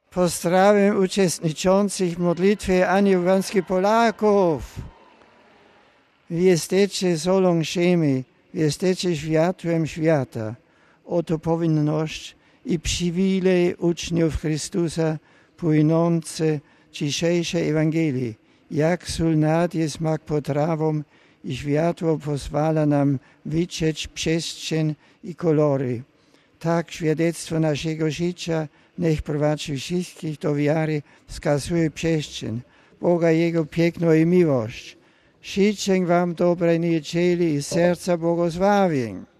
Pozdrawiam uczestniczących w modlitwie anielskiej Polaków. Wy jesteście solą ziemi, wy jesteście światłem świata. Oto powinność i przywilej uczniów Chrystusa płynące dzisiejsze Ewangelii. Jak sól nad jest smak potrawą i światło pozwala nam widzieć przestrzeń i kolory. Tak świadectwo naszego życia niech prowadzi wszystkich do wiary, wskazuje przestrzeń Boga, Jego piękno i miłość. Życzę wam dobrej niedzieli i serca błogosławień.